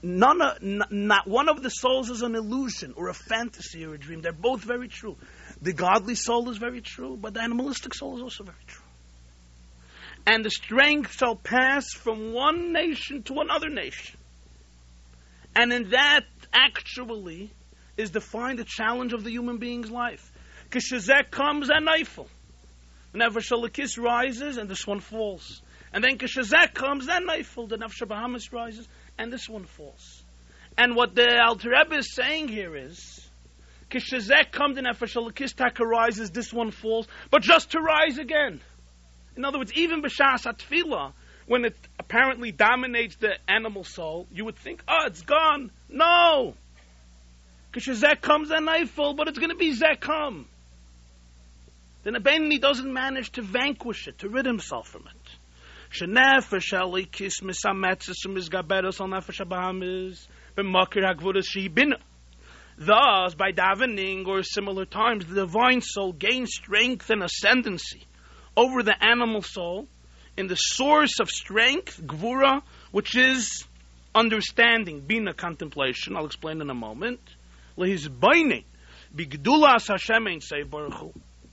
Not one of the souls is an illusion or a fantasy or a dream. They're both very true. The godly soul is very true, but the animalistic soul is also very true. And the strength shall pass from one nation to another nation. And in that, actually, is defined the challenge of the human being's life. Kishazek comes and Neifel. Nefesh Elokis rises and this one falls. And then Kishazek comes and Neifel. The Nefesh Bahamas rises and this one falls. And what the Alter Rebbe is saying here is, Kishazek comes, the Nefesh Elokis Taka rises, this one falls, but just to rise again. In other words, even B'Shas HaTfilah, when it apparently dominates the animal soul, you would think, oh, it's gone. No! Kishazek comes and Neifel, but it's going to be Zekum. Then Abinoni doesn't manage to vanquish it, to rid himself from it. Shenefesh Elokis misametzes umizgaberos al nefesh habahamis b'makir hagvudas sheibina. Thus, by davening or similar times, the divine soul gains strength and ascendancy over the animal soul in the source of strength, gvura, which is understanding, bina, contemplation. I'll explain in a moment. Lehizbainin bigdulas Hashem ein say baruch hu.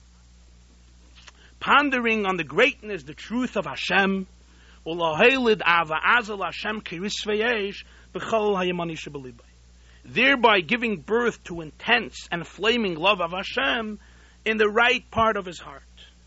Pondering on the greatness, the truth of Hashem, thereby giving birth to intense and flaming love of Hashem in the right part of his heart.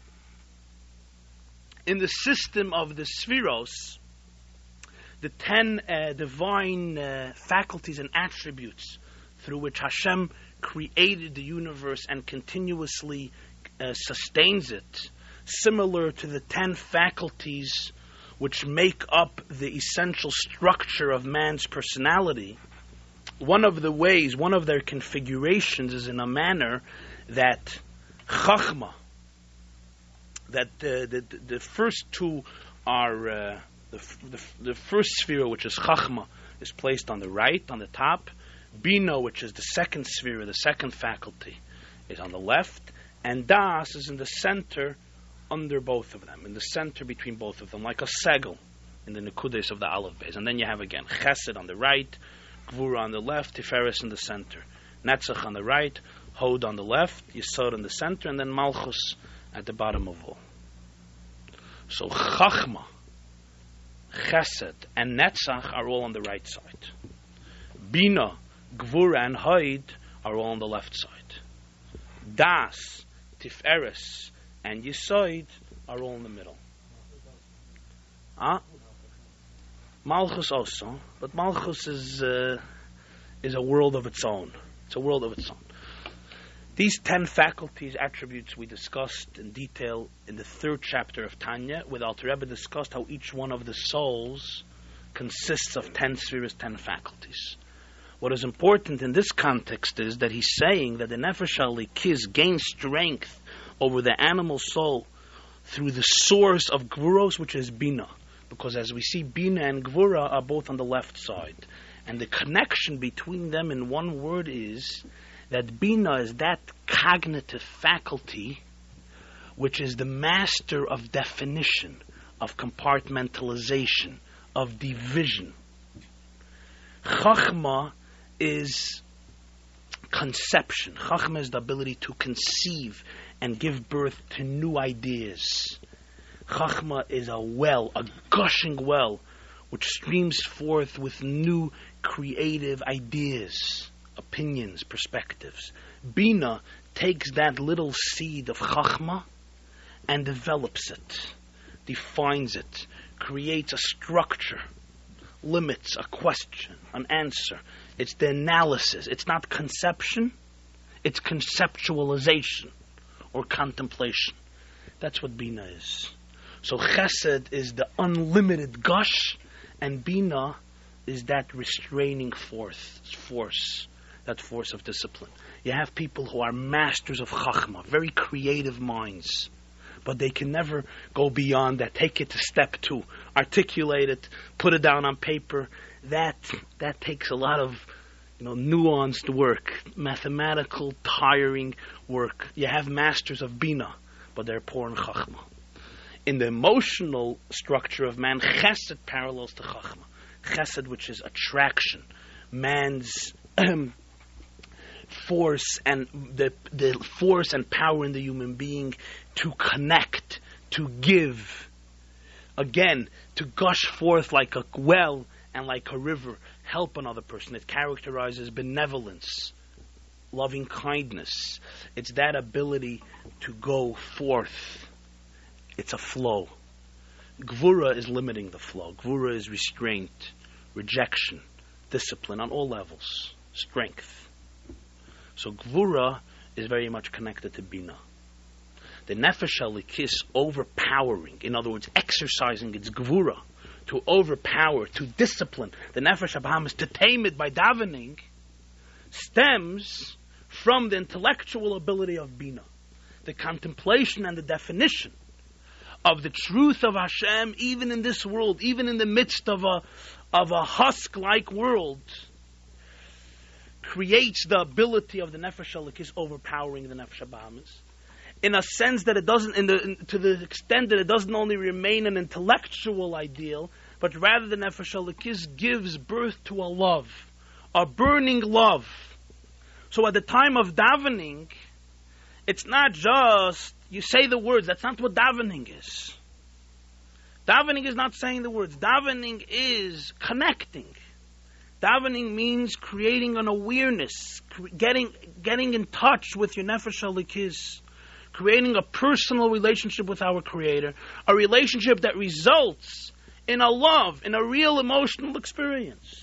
In the system of the Spheros, the 10 divine faculties and attributes through which Hashem created the universe and continuously sustains it, similar to the 10 faculties which make up the essential structure of man's personality, one of the ways, one of their configurations is in a manner that Chachma, that the first two are, the first sphere, which is Chachma, is placed on the right, on the top. Bina, which is the second sphere, the second faculty, is on the left. And Das is in the center, under both of them, in the center between both of them, like a segel in the Nekudes of the Aleph Beis. And then you have again Chesed on the right, Gvura on the left, Tiferes in the center, Netzach on the right, Hod on the left, Yesod in the center, and then Malchus at the bottom of all. So Chachma, Chesed, and Netzach are all on the right side. Bina, Gvura, and Hod are all on the left side. Das, Tiferes, and Yesod are all in the middle. Malchus also, but Malchus is a world of its own. It's a world of its own. These 10 faculties, attributes we discussed in detail in the 3rd chapter of Tanya, with Alter Rebbe discussed how each one of the souls consists of 10 spheres, 10 faculties. What is important in this context is that he's saying that the Nefesh Elokis gains strength over the animal soul through the source of Gvuros, which is Bina. Because as we see, Bina and Gvura are both on the left side. And the connection between them in one word is that Bina is that cognitive faculty which is the master of definition, of compartmentalization, of division. Chachma is conception. Chachma is the ability to conceive and give birth to new ideas. Chachma is a well, a gushing well, which streams forth with new creative ideas, opinions, perspectives. Bina takes that little seed of Chachma and develops it, defines it, creates a structure, limits a question, an answer. It's the analysis. It's not conception, it's conceptualization or contemplation. That's what Bina is. So Chesed is the unlimited gush, and Bina is that restraining force, that force of discipline. You have people who are masters of Chachma, very creative minds, but they can never go beyond that, take it to step 2, articulate it, put it down on paper. That takes a lot of nuanced work, mathematical, tiring work. You have masters of Bina, but they're poor in Chachma. In the emotional structure of man, Chesed parallels to Chachma. chesed, which is attraction, man's force and the force and power in the human being to connect, to give, again, to gush forth like a well and like a river, help another person. It characterizes benevolence, loving kindness. It's that ability to go forth. It's a flow. Gvura is limiting the flow. Gvura is restraint, rejection, discipline on all levels, strength. So Gvura is very much connected to Bina. The Nefesh HaElikis overpowering, in other words, exercising its Gvura, to overpower, to discipline the Nefesh HaBahamis, to tame it by davening, stems from the intellectual ability of Bina. The contemplation and the definition of the truth of Hashem, even in this world, even in the midst of a husk-like world, creates the ability of the Nefesh HaElikis overpowering the Nefesh HaBahamis, in a sense that it doesn't, to the extent that it doesn't only remain an intellectual ideal, but rather the Nefesh HaElikis gives birth to a love, a burning love. So at the time of davening, it's not just you say the words. That's not what davening is. Davening is not saying the words. Davening is connecting. Davening means creating an awareness, getting in touch with your Nefesh HaElikis, creating a personal relationship with our Creator, a relationship that results in a love, in a real emotional experience.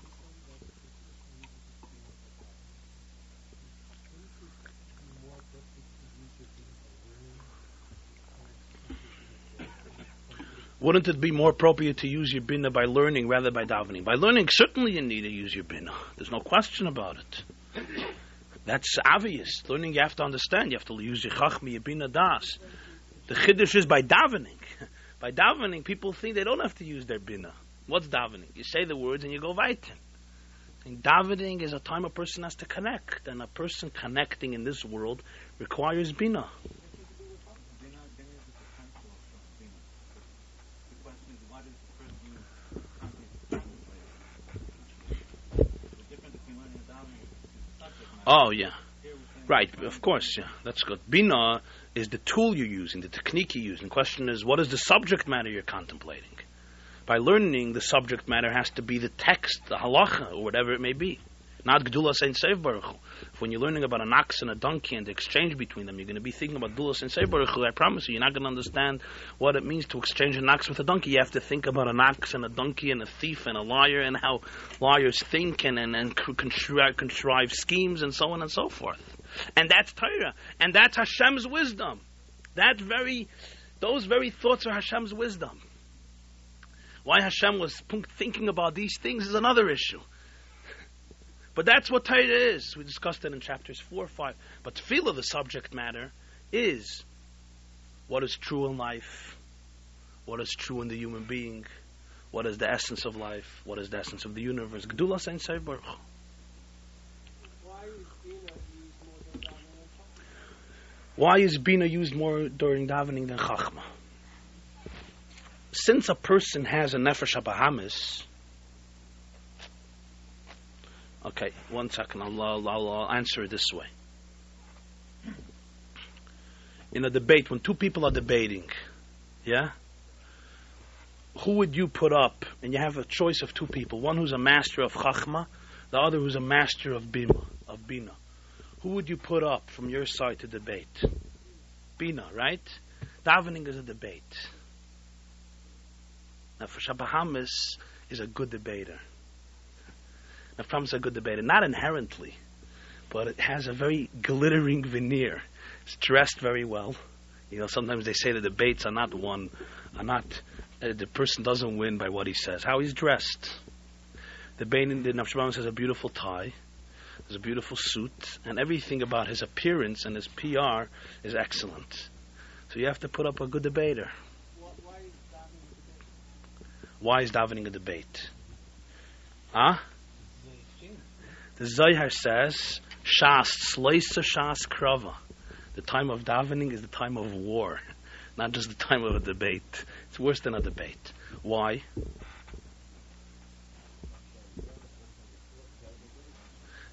Wouldn't it be more appropriate to use your bina by learning rather by davening? By learning, certainly you need to use your bina. There's no question about it. That's obvious. Learning, you have to understand. You have to use your chachma, your bina das. The chiddush is by davening. By davening, people think they don't have to use their bina. What's davening? You say the words and you go weiter. And davening is a time a person has to connect. And a person connecting in this world requires bina. Oh, yeah. Right, of course, yeah. That's good. Bina is the tool you're using, the technique you're using. The question is, what is the subject matter you're contemplating? By learning, the subject matter has to be the text, the halacha, or whatever it may be. Not Gedulas Ein Sof Baruch Hu. When you're learning about an ox and a donkey and the exchange between them, you're going to be thinking about Gedulas Ein Sof Baruch Hu. I promise you're not going to understand what it means to exchange an ox with a donkey. You have to think about an ox and a donkey and a thief and a liar and how liars think and contrive schemes and so on and so forth. And that's Torah. And that's Hashem's wisdom. Those very thoughts are Hashem's wisdom. Why Hashem was thinking about these things is another issue. But that's what Torah is. We discussed it in chapters 4, 5. But tefillah, the subject matter, is what is true in life, what is true in the human being, what is the essence of life, what is the essence of the universe. Gedulas Ein Sof Baruch Hu. Why is Bina used more during davening than Chachma? Since a person has a Nefesh HaBahamis. Okay, 1 second. I'll answer it this way. In a debate, when two people are debating, yeah, who would you put up? And you have a choice of two people: one who's a master of Chachma, the other who's a master of Bina. Who would you put up from your side to debate? Bina, right? Davening is a debate. Now, for Shabahamis is a good debater. Now, is a good debater, not inherently, but it has a very glittering veneer. It's dressed very well. You know, sometimes they say the debates the person doesn't win by what he says, how he's dressed. The Nefesh has a beautiful tie, has a beautiful suit, and everything about his appearance and his PR is excellent. So you have to put up a good debater. Why is davening a debate? Huh? The Zohar says, Shas Tzloisa Shas Krava. The time of davening is the time of war, not just the time of a debate. It's worse than a debate. Why?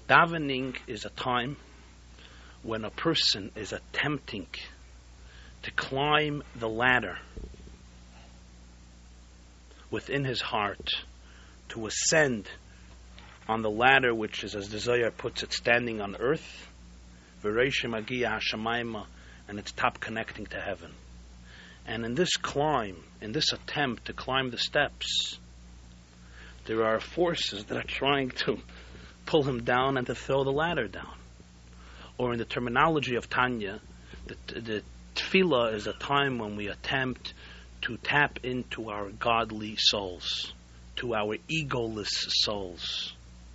Davening is a time when a person is attempting to climb the ladder within his heart, to ascend on the ladder which is, as the Zohar puts it, standing on earth, V'reisha Magia Hashemayma, and its top connecting to heaven. And in this climb, in this attempt to climb the steps, there are forces that are trying to pull him down and to throw the ladder down. Or in the terminology of Tanya, the tefillah is a time when we attempt to tap into our godly souls, to our egoless souls.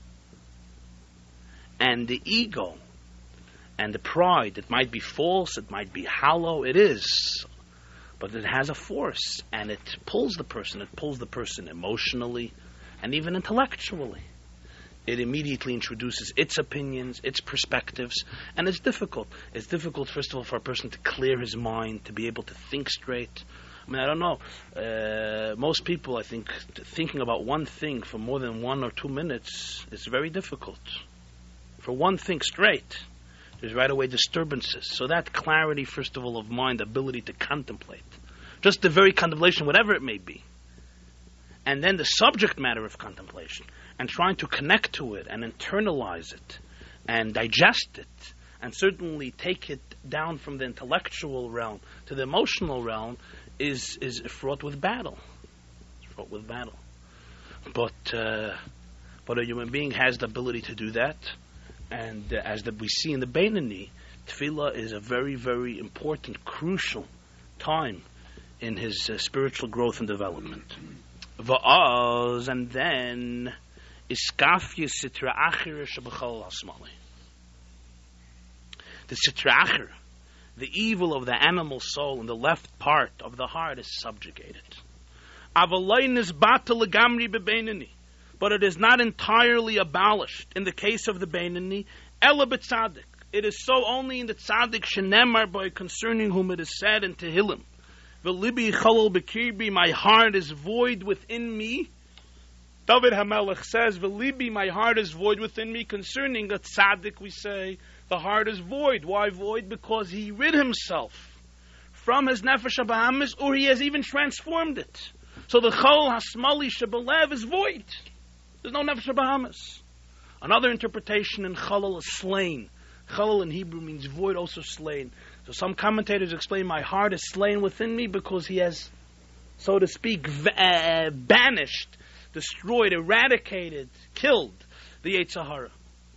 And the ego and the pride, it might be false, it might be hollow, it is, but it has a force, and it pulls the person emotionally and even intellectually. It immediately introduces its opinions, its perspectives, and it's difficult. It's difficult, first of all, for a person to clear his mind, to be able to think straight. I mean, I don't know. Most people, I think, thinking about one thing for more than 1 or 2 minutes is very difficult. For one thing straight, there's right away disturbances. So that clarity, first of all, of mind, ability to contemplate, just the very contemplation, whatever it may be, and then the subject matter of contemplation, and trying to connect to it and internalize it and digest it, and certainly take it down from the intellectual realm to the emotional realm, is fraught with battle. It's fraught with battle. But a human being has the ability to do that, and as we see in the Beinani, tefillah is a very, very important, crucial time in his spiritual growth and development. Va'az, and then iskafya sitra achir shebachol hasmali. The sitra achir, the evil of the animal soul in the left part of the heart, is subjugated. Avalain is batal legamri bebeinani, but it is not entirely abolished in the case of the Beinani. Ela b'tzadik, it is so only in the tzadik shenemar, by concerning whom it is said in Tehillim, V'libi chalal b'kirbi, my heart is void within me. David HaMelech says, V'libi, my heart is void within me. Concerning a tzaddik, we say, the heart is void. Why void? Because he rid himself from his nefesh habahamis, or he has even transformed it. So the chol hasmali shebelev is void. There's no nefesh habahamis. Another interpretation in chalal is slain. Chalal in Hebrew means void, also slain. So some commentators explain my heart is slain within me because he has, so to speak, banished, destroyed, eradicated, killed the Yetzer Hara.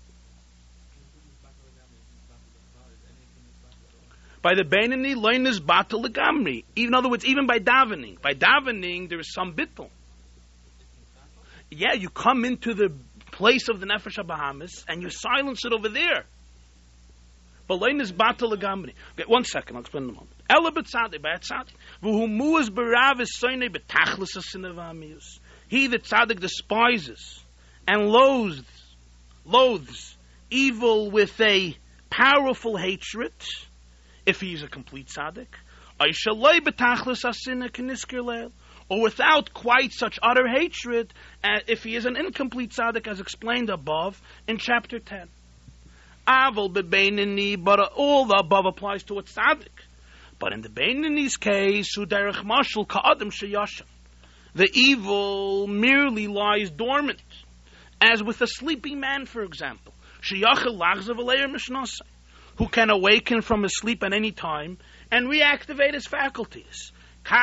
By the Beinani, learn is batal legamri. In other words, even by davening. By davening, there is some bittul. Yeah, you come into the place of the Nefesh HaBahamis and you silence it over there. But learn is batal legamri. Okay, 1 second, I'll explain in a moment. Ela b'tzadik, by a tzadik. V'hu mu'ez b'rav is soynei b'tachlis ha'sineh v'hamiyus. He, the tzaddik, despises and loathes evil with a powerful hatred, if he is a complete tzaddik, or without quite such utter hatred, if he is an incomplete tzaddik, as explained above in chapter 10. But all the above applies to a tzaddik. But in the Beinani's case, the evil merely lies dormant, as with a sleeping man, for example, who can awaken from his sleep at any time and reactivate his faculties.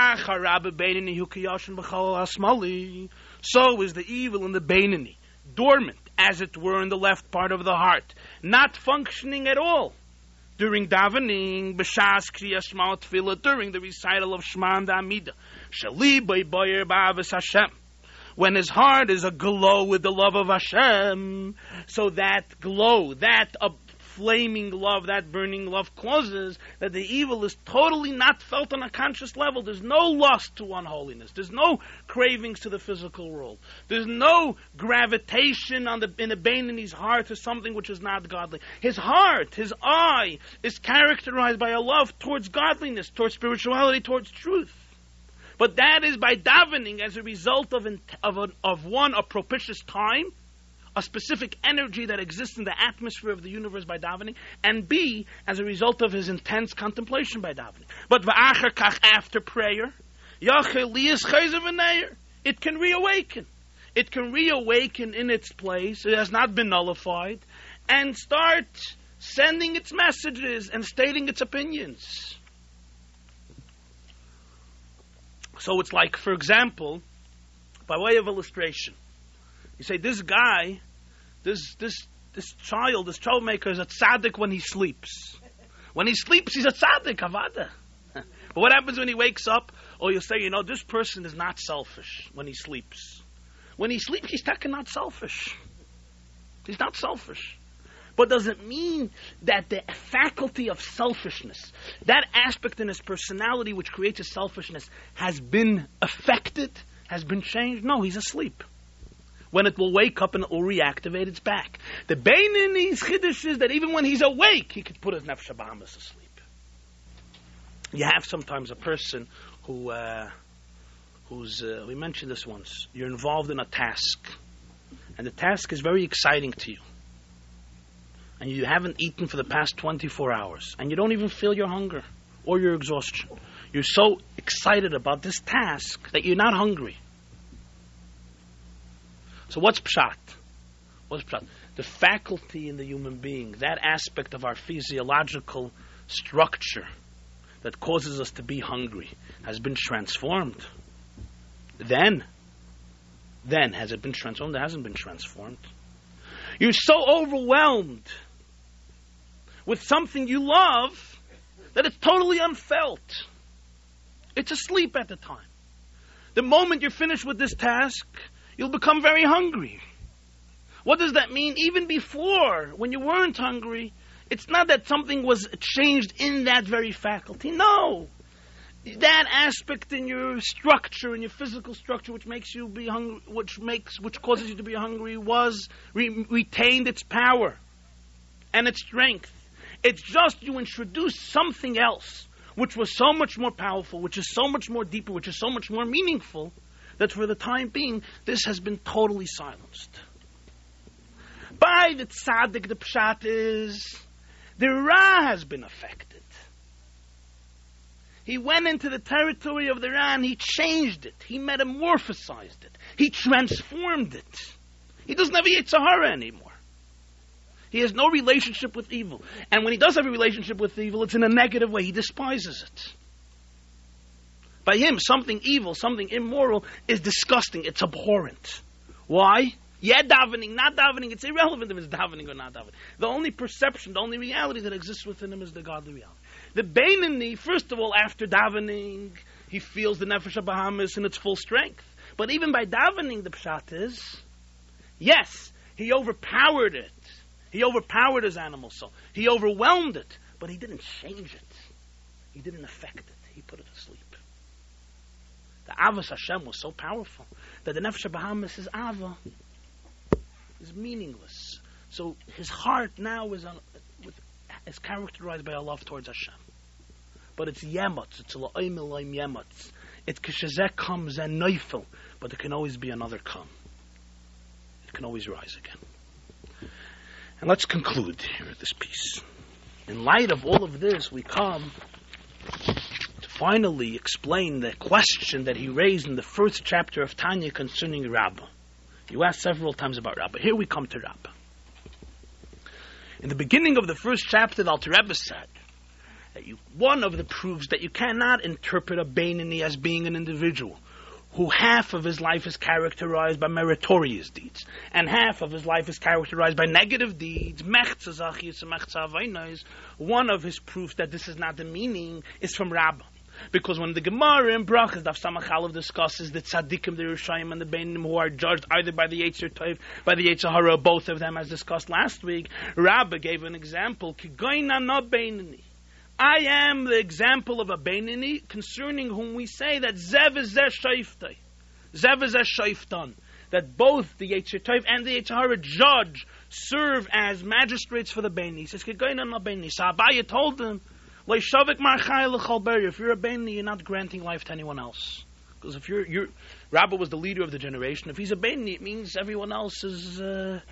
So is the evil in the Beinani, dormant, as it were, in the left part of the heart, not functioning at all during davening, b'shas kriyas Shema tefillah, during the recital of Shema and Amida, shali b'ayir b'avos Hashem, when his heart is aglow with the love of Hashem. So that glow, that flaming love, that burning love, causes that the evil is totally not felt on a conscious level. There's no lust to unholiness. There's no cravings to the physical world. There's no gravitation in the Beinani's heart to something which is not godly. His heart, his eye, is characterized by a love towards godliness, towards spirituality, towards truth. But that is by davening as a result of a propitious time, a specific energy that exists in the atmosphere of the universe by davening, and B, as a result of his intense contemplation by davening. But v'acher kach, after prayer, yachel liyas chayzer v'neir, it can reawaken. It can reawaken in its place. It has not been nullified, and start sending its messages and stating its opinions. So it's like, for example, by way of illustration, you say this guy, this child, this troublemaker is a tzaddik when he sleeps. When he sleeps, he's a tzaddik, avada. But what happens when he wakes up? Oh, you'll say, this person is not selfish when he sleeps. When he sleeps, he's not selfish. He's not selfish. But does it mean that the faculty of selfishness, that aspect in his personality which creates his selfishness, has been affected, has been changed? No, he's asleep. When it will wake up and it will reactivate, it's back. The Beinini's chiddush is that even when he's awake, he could put his nefesh habahamis asleep. You have sometimes a person who's we mentioned this once. You're involved in a task, and the task is very exciting to you. And you haven't eaten for the past 24 hours, and you don't even feel your hunger or your exhaustion. You're so excited about this task that you're not hungry. So what's pshat? What's pshat? The faculty in the human being, that aspect of our physiological structure that causes us to be hungry, has been transformed. Then, has it been transformed? It hasn't been transformed. You're so overwhelmed with something you love that it's totally unfelt. It's asleep at the time. The moment you're finished with this task, you'll become very hungry. What does that mean? Even before, when you weren't hungry, it's not that something was changed in that very faculty. No. That aspect in your structure, in your physical structure, which makes you be hungry, which causes you to be hungry, was retained its power and its strength. It's just you introduce something else, which was so much more powerful, which is so much more deeper, which is so much more meaningful, that for the time being, this has been totally silenced. By the tzaddik, the pshat is, the ra has been affected. He went into the territory of the ra and he changed it. He metamorphosized it. He transformed it. He doesn't have a Yetzer Hara anymore. He has no relationship with evil. And when he does have a relationship with evil, it's in a negative way. He despises it. By him, something evil, something immoral is disgusting. It's abhorrent. Why? Yeah, davening, not davening. It's irrelevant if it's davening or not davening. The only perception, the only reality that exists within him is the godly reality. The Beinoni, first of all, after davening, he feels the nefesh habahamis in its full strength. But even by davening, the pshat is, yes, he overpowered it. He overpowered his animal soul. He overwhelmed it, but he didn't change it. He didn't affect it. He put it asleep. The Avos Hashem was so powerful that the nefesh habahamis, his ava, is meaningless. So his heart now is characterized by a love towards Hashem. But it's yemotz. It's la'oim eloim yemotz. It's kishazek comes and neifel. But there can always be another come. It can always rise again. And let's conclude here this piece. In light of all of this, we come to finally explain the question that he raised in the first chapter of Tanya concerning Rabbah. You asked several times about Rabbah. Here we come to Rabbah. In the beginning of the first chapter, the Alter Rebbe said that one of the proofs that you cannot interpret a Beinoni as being an individual who half of his life is characterized by meritorious deeds, and half of his life is characterized by negative deeds. One of his proofs that this is not the meaning is from Rabbah. Because when the Gemara in Brachas, Daf Samach Aleph, discusses the tzaddikim, the Rishayim, and the Beinim who are judged either by the Yetzer Tov, by the Yetzer Hara, both of them as discussed last week, Rabbah gave an example, Kigoyna no Beinoni. I am the example of a Beinoni concerning whom we say that Zev is Zeh Shaiftai. Zev is Zeh Shaiftan. That both the Yetzer Tov and the Yetzer Hara judge, serve as magistrates for the Beinoni. He says, Kigoyna no Beinoni. So Abaye told him, if you're a Beinoni, you're not granting life to anyone else. Because if Rabbah was the leader of the generation. If he's a Beinoni, it means everyone else is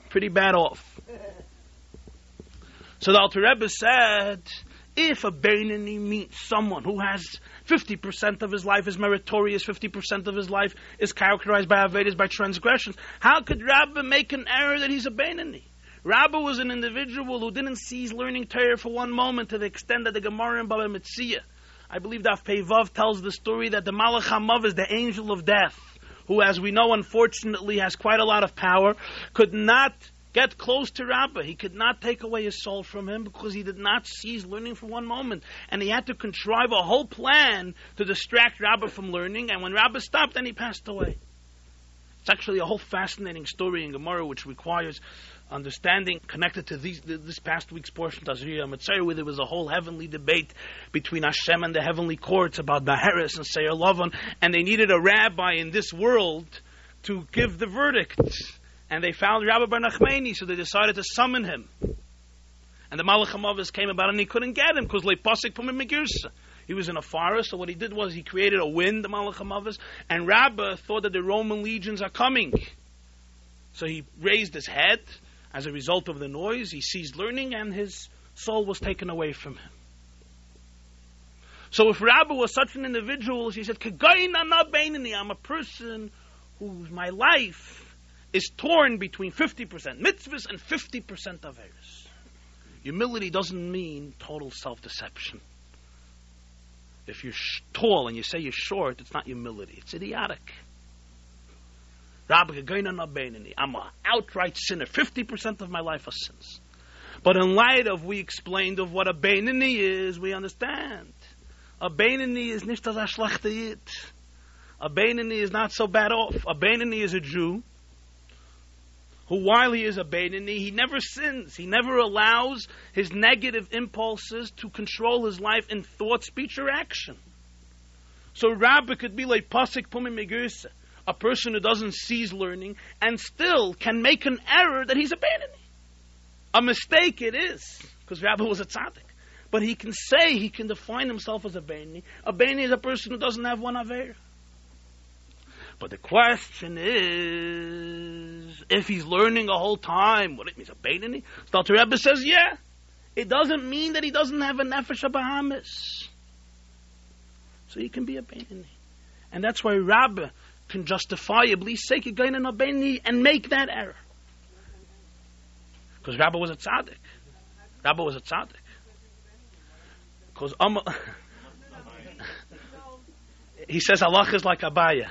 pretty bad off. So the Alter Rebbe said, if a Beinoni meets someone who has 50% of his life is meritorious, 50% of his life is characterized by Avedas, by transgressions, how could Rabbi make an error that he's a Beinoni? Rabbi was an individual who didn't cease learning Torah for one moment, to the extent that the Gemara in Baba Metzia, I believe Daf Pei Vav, tells the story that the Malach HaMav is the angel of death, who, as we know, unfortunately has quite a lot of power, could not get close to Rabbi. He could not take away his soul from him because he did not cease learning for one moment. And he had to contrive a whole plan to distract Rabbi from learning. And when Rabbi stopped, then he passed away. It's actually a whole fascinating story in Gemara which requires understanding, connected to this past week's portion, Tazria Mitzvah, where there was a whole heavenly debate between Hashem and the heavenly courts about Baharis and Seir Lavan, and they needed a rabbi in this world to give the verdict. And they found Rabbi Bar Nachmani, so they decided to summon him. And the Malach HaMavis came about and he couldn't get him because Leipasik Pumim Megirsa. He was in a forest, so what he did was he created a wind, the Malach HaMavis, and Rabbi thought that the Roman legions are coming. So he raised his head. As a result of the noise, he ceased learning and his soul was taken away from him. So if Rabbi was such an individual, he said, I'm a person whose my life is torn between 50% mitzvahs and 50% averos. Humility doesn't mean total self-deception. If you're tall and you say you're short, it's not humility. It's idiotic. I'm an outright sinner. 50% of my life are sins. But in light of, we explained of what a Beinoni is, we understand. A Beinoni is nicht as a schlechte Yid. A Beinoni is not so bad off. A Beinoni is a Jew who, while he is a Beinoni, he never sins. He never allows his negative impulses to control his life in thought, speech, or action. So Rabbi could be like Pasik Pumim Megirsa, a person who doesn't cease learning and still can make an error that he's a Beinoni. A mistake it is, because Rabbi was a tzaddik. But he can say, he can define himself as a Beinoni. A Beinoni is a person who doesn't have one Aveira. But the question is, if he's learning a whole time, what it means, a Beinoni? So the Rebbe says, yeah. It doesn't mean that he doesn't have a Nefesh HaBahamis. So he can be a Beinoni. And that's why Rabbi can justifiably say Geinen a Beinoni and make that error. Because Rabbi was a tzaddik. Rabbi was a tzaddik. Because he says Allah is like Abaya.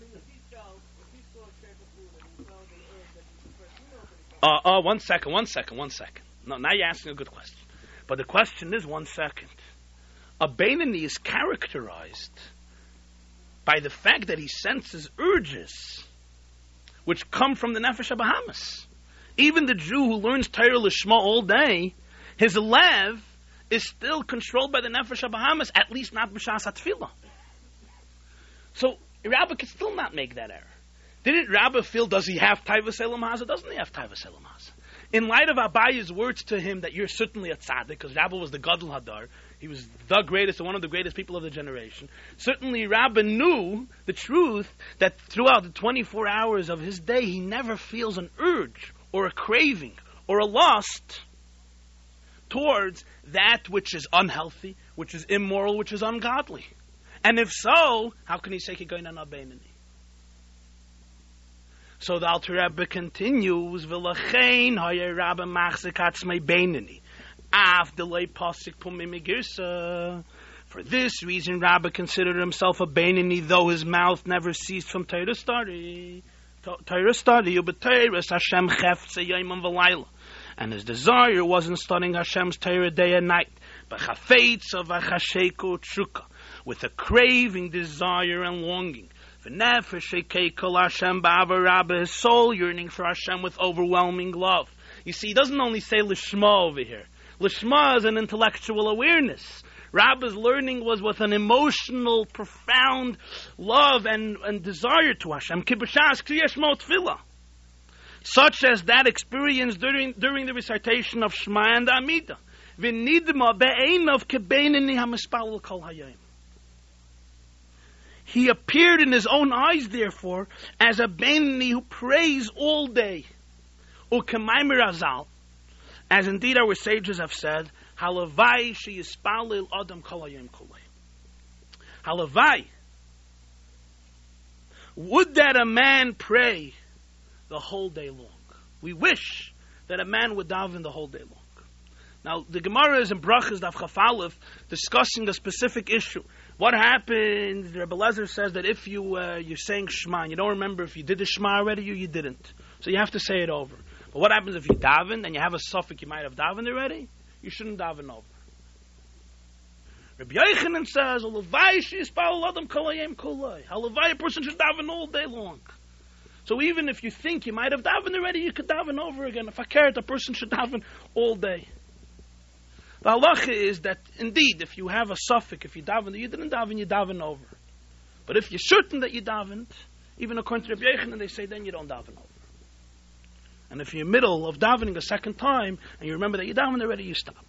One second. No, now you're asking a good question. But the question is, 1 second. A Beinoni is characterized by the fact that he senses urges which come from the Nefesh HaBahamis. Even the Jew who learns Torah Lishma all day, his lev is still controlled by the Nefesh HaBahamis, at least not B'shas HaTfilah. So Rabbi could still not make that error. Didn't Rabbi feel, does he have Taivas Elam Haza? Doesn't he have Taivas Elam Haza? In light of Abaya's words to him that you're certainly a tzaddik, because Rabbi was the Gadol Hadar, he was the greatest, one of the greatest people of the generation. Certainly Rabbi knew the truth that throughout the 24 hours of his day, he never feels an urge or a craving or a lust towards that which is unhealthy, which is immoral, which is ungodly. And if so, how can he say Kigoyin Beinoni? So the Alter Rebbe continues, V'lachein haya Rabbi machzik atzmei Beinoni, af delay pasik pumim megirsa. For this reason, Rabbi considered himself a Beinoni, though his mouth never ceased from Torah study. Torah study, ubeteiras Hashem chefze yomim v'layla. And his desire wasn't studying Hashem's Torah day and night, but chafetza v'chasheku tshuka, with a craving, desire, and longing. His soul yearning for Hashem with overwhelming love. You see, he doesn't only say Lishma over here. Lishma is an intellectual awareness. Rabbi's learning was with an emotional, profound love and desire to Hashem. Such as that experience during the recitation of Shema and Amidah. He appeared in his own eyes, therefore, as a Beinoni who prays all day, Ukemaimer Azal, as indeed our sages have said, Halavai sheyispalil adam kol hayom kulei. Halavai, would that a man pray the whole day long. We wish that a man would daven the whole day long. Now, the Gemara is in Brachas Daf Chaf Aleph discussing a specific issue. What happens? Rebbe Lezer says that if you're saying Shema and you don't remember if you did the Shema already or you didn't, so you have to say it over. But what happens if you daven and you have a suffix you might have davened already? You shouldn't daven over. Rabbi Yochanan says, a person should daven all day long. So even if you think you might have davened already, you could daven over again. If I cared, a person should daven all day. The halacha is that, indeed, if you have a suffix, if you daven, you didn't daven, you daven over. But if you're certain that you davened, even according to Rabbi Yochanan, they say then you don't daven over. And if you're in the middle of davening a second time, and you remember that you davened already, you stop.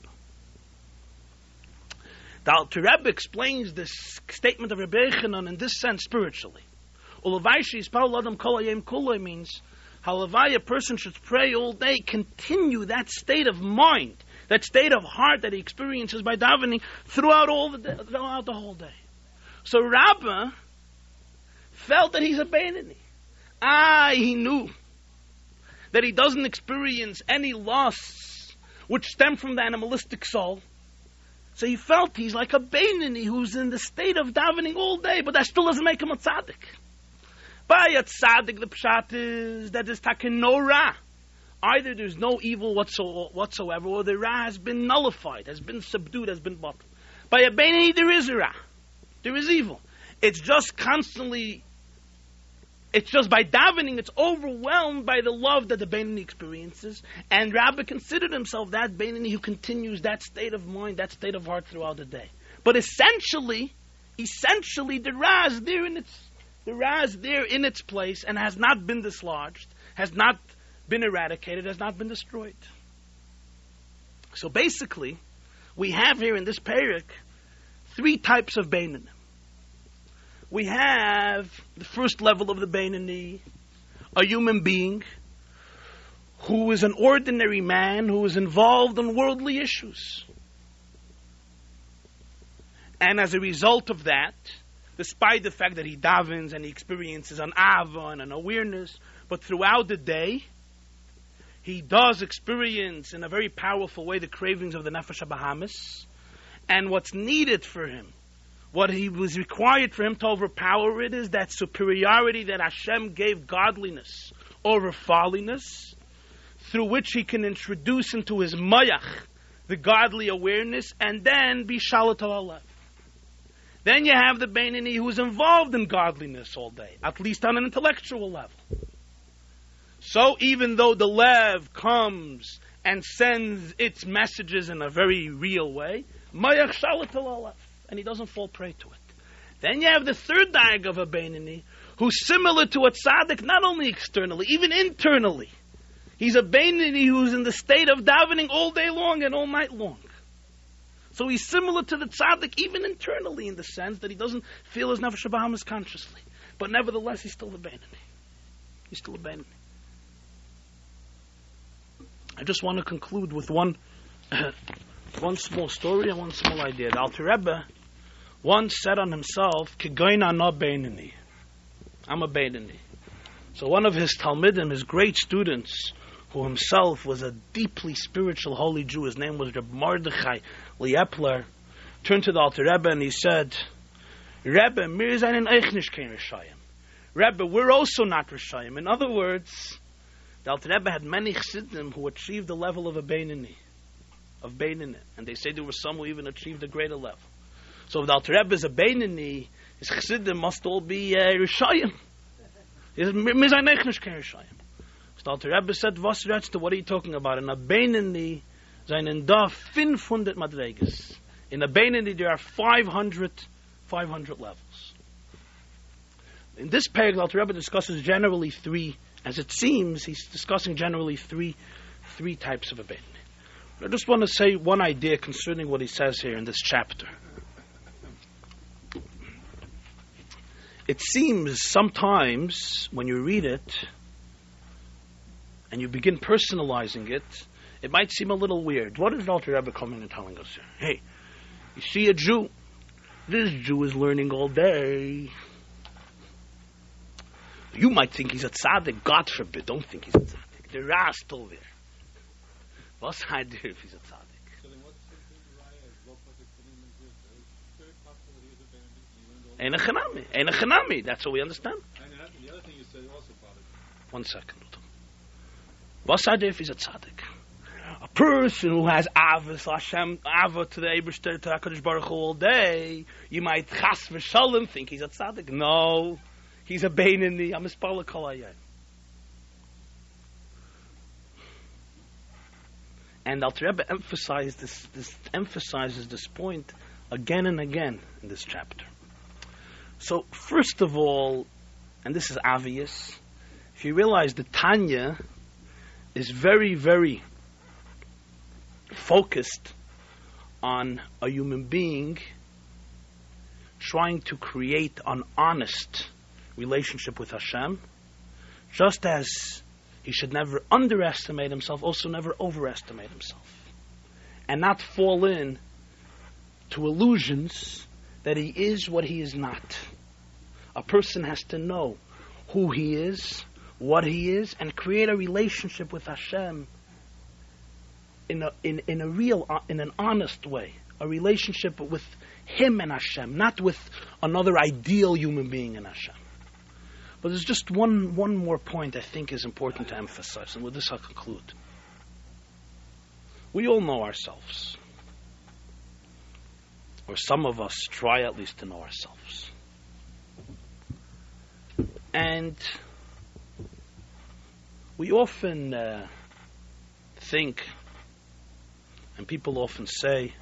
The Alter Rebbe explains this statement of Rabbi Yochanan in this sense spiritually. Ulavai sheyispalil adam kol hayom kulei means, halavai, a person should pray all day, continue that state of mind, that state of heart that he experiences by davening throughout the whole day. So Rabbah felt that he's a Beinoni. He knew that he doesn't experience any loss which stem from the animalistic soul. So he felt he's like a Beinoni who's in the state of davening all day, but that still doesn't make him a tzaddik. By a tzaddik, the pshat is that there's taken no ra. Either there's no evil whatsoever, or the ra has been nullified, has been subdued, has been bottled. By a Beinoni, there is a ra. There is evil. It's just constantly, it's just by davening, it's overwhelmed by the love that the Beinoni experiences. And Rabbah considered himself that Beinoni who continues that state of mind, that state of heart throughout the day. But essentially, the ra is there in its place and has not been dislodged, has not been eradicated, has not been destroyed. So basically, we have here in this parak three types of Beinoni. We have the first level of the Beinoni, a human being who is an ordinary man who is involved in worldly issues. And as a result of that, despite the fact that he davens and he experiences an ava and an awareness, but throughout the day, he does experience in a very powerful way the cravings of the Nefesh HaBahamis, and what's needed for him, what he was required for him to overpower it, is that superiority that Hashem gave godliness over folliness, through which he can introduce into his mayach the godly awareness, and then be shalat al. Then you have the Beinoni who is involved in godliness all day, at least on an intellectual level. So even though the lev comes and sends its messages in a very real way, mayach shalat al, and he doesn't fall prey to it. Then you have the third diag of a Beinoni, who's similar to a tzaddik, not only externally, even internally. He's a Beinoni who's in the state of davening all day long and all night long. So he's similar to the tzaddik, even internally, in the sense that he doesn't feel his nefesh habahamis consciously. But nevertheless, he's still a Beinoni. He's still a Beinoni. I just want to conclude with one small story and one small idea. The Alter Rebbe once said on himself, "Kigoyin ana Beinoni." I'm a Beinoni. So one of his Talmidim, his great students, who himself was a deeply spiritual holy Jew, his name was Reb Mordechai Liepler, turned to the Alter Rebbe and he said, "Rebbe, mir seinen euch nicht kein Rishayim." Rebbe, we're also not Rishayim. In other words, the Alter Rebbe had many Chassidim who achieved the level of a Beinoni, of Beinoni, and they say there were some who even achieved a greater level. So if the Alter Rebbe is a Beinoni, his Chassidim must all be Rishayim. He said, "Mir seinen euch nicht kein Rishayim." So the Alter Rebbe said, "Was redest du? What are you talking about? In a Beinoni, seinen da 500 Madreges. In a Beinoni, there are 500 levels." In this page, the Alter Rebbe discusses generally three, as it seems, he's discussing generally three types of a Beinoni. I just want to say one idea concerning what he says here in this chapter. It seems sometimes, when you read it, and you begin personalizing it, it might seem a little weird. What is the Alter Rebbe coming and telling us here? Hey, you see a Jew. This Jew is learning all day. You might think he's a tzaddik. God forbid, don't think he's a tzaddik. The Ra is still there. What's the idea if he's a tzaddik? Ein Chanami. That's what we understand. The other thing you said also bothered me. 1 second. What's the idea if he's a tzaddik? A person who has Avos Hashem, Ava to the Eibishter, to HaKadosh Baruch Hu all day, you might chas v'shalom think he's a tzaddik. No, he's a Beinoni. I'm a Spala Kol Hayom. And Alter Rebbe emphasizes this point again and again in this chapter. So, first of all, and this is obvious, if you realize the Tanya is very, very focused on a human being trying to create an honest relationship with Hashem, just as he should never underestimate himself, also never overestimate himself, and not fall in to illusions that he is what he is not. A person has to know who he is, what he is, and create a relationship with Hashem in an honest way. A relationship with him and Hashem, not with another ideal human being in Hashem. But there's just one more point I think is important to emphasize, and with this I'll conclude. We all know ourselves. Or some of us try at least to know ourselves. And we often think, and people often say,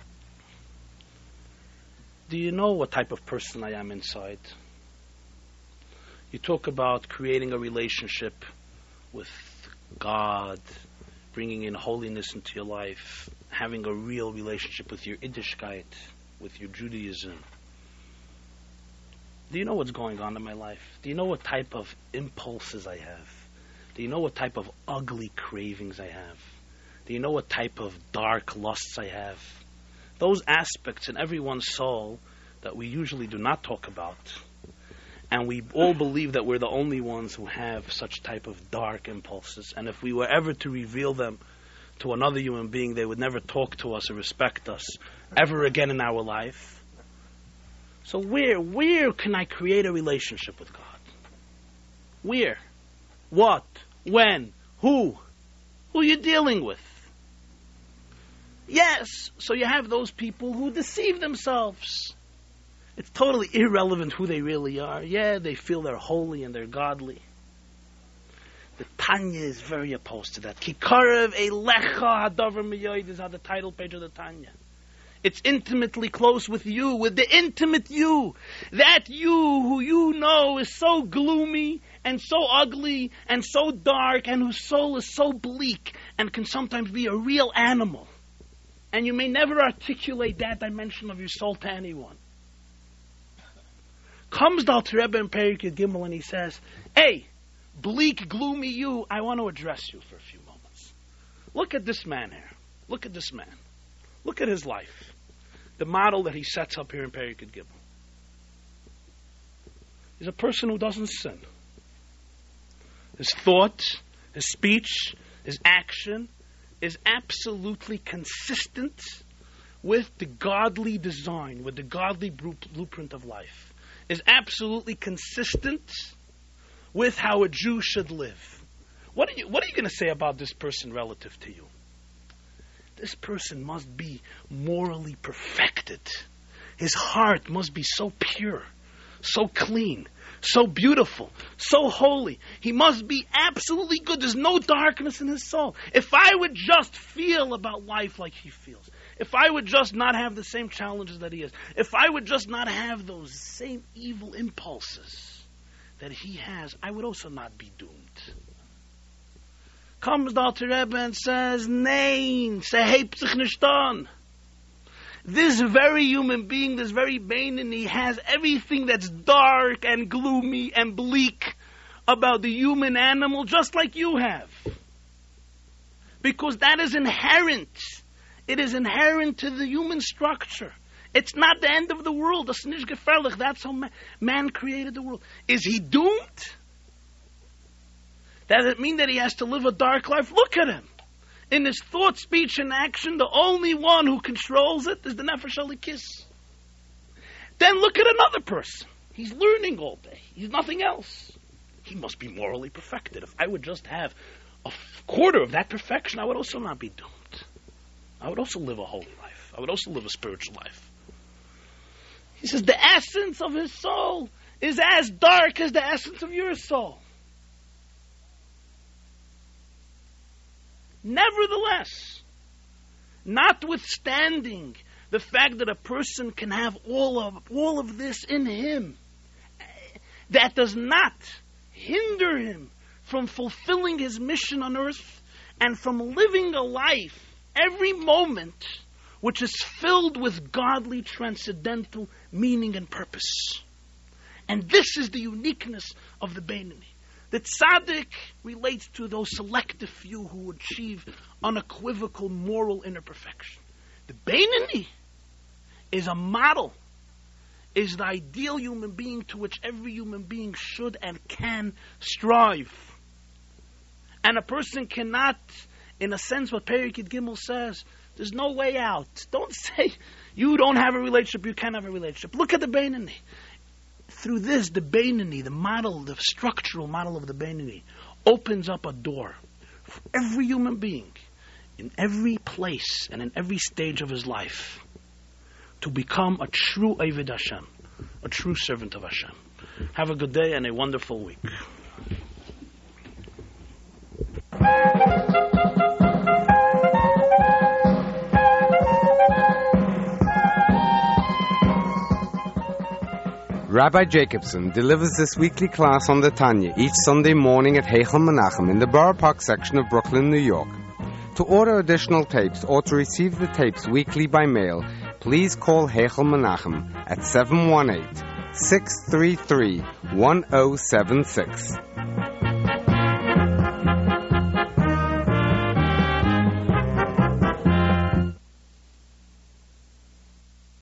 do you know what type of person I am inside? You talk about creating a relationship with God, bringing in holiness into your life, having a real relationship with your Yiddishkeit, with your Judaism. Do you know what's going on in my life? Do you know what type of impulses I have? Do you know what type of ugly cravings I have? Do you know what type of dark lusts I have? Those aspects in everyone's soul that we usually do not talk about. And we all believe that we're the only ones who have such type of dark impulses. And if we were ever to reveal them to another human being, they would never talk to us or respect us ever again in our life. So where can I create a relationship with God? Where? What? When? Who? Who are you dealing with? Yes, so you have those people who deceive themselves. It's totally irrelevant who they really are. Yeah, they feel they're holy and they're godly. The Tanya is very opposed to that. Kikarev elecha hadavar miyoid is on the title page of the Tanya. It's intimately close with you, with the intimate you. That you who you know is so gloomy and so ugly and so dark and whose soul is so bleak and can sometimes be a real animal. And you may never articulate that dimension of your soul to anyone. Comes the Alter Rebbe in Perek Yud Gimel and he says, hey, bleak, gloomy you, I want to address you for a few moments. Look at this man here. Look at this man. Look at his life. The model that he sets up here in Perek Yud Gimel. He's a person who doesn't sin. His thought, his speech, his action is absolutely consistent with the godly design, with the godly blueprint of life. Is absolutely consistent with how a Jew should live. What are you going to say about this person relative to you? This person must be morally perfected. His heart must be so pure, so clean, so beautiful, so holy. He must be absolutely good. There's no darkness in his soul. If I would just feel about life like he feels, if I would just not have the same challenges that he has, if I would just not have those same evil impulses that he has, I would also not be doomed. Comes the Alter Rebbe and says, nein, se hebt sich nicht an. This very human being, this very Beinoni, has everything that's dark and gloomy and bleak about the human animal, just like you have. Because that is inherent. It is inherent to the human structure. It's not the end of the world. Das ist nicht gefährlich. That's how man created the world. Is he doomed? Does it mean that he has to live a dark life? Look at him. In his thought, speech, and action, the only one who controls it is the Nefesh Elikis. Then look at another person. He's learning all day. He's nothing else. He must be morally perfected. If I would just have a quarter of that perfection, I would also not be doomed. I would also live a holy life. I would also live a spiritual life. He says the essence of his soul is as dark as the essence of your soul. Nevertheless, notwithstanding the fact that a person can have all of this in him, that does not hinder him from fulfilling his mission on earth and from living a life every moment which is filled with godly, transcendental meaning and purpose. And this is the uniqueness of the Beinoni. The tzaddik relates to those selective few who achieve unequivocal moral inner perfection. The Beinoni is a model, is the ideal human being to which every human being should and can strive. And a person cannot, in a sense, what Perikid Gimel says, there's no way out. Don't say you don't have a relationship, you can't have a relationship. Look at the Beinoni. Through this, the Beinoni, the model, the structural model of the Beinoni, opens up a door for every human being, in every place and in every stage of his life, to become a true Oved Hashem, a true servant of Hashem. Have a good day and a wonderful week. Rabbi Jacobson delivers this weekly class on the Tanya each Sunday morning at Heichel Menachem in the Borough Park section of Brooklyn, New York. To order additional tapes or to receive the tapes weekly by mail, please call Heichel Menachem at 718-633-1076.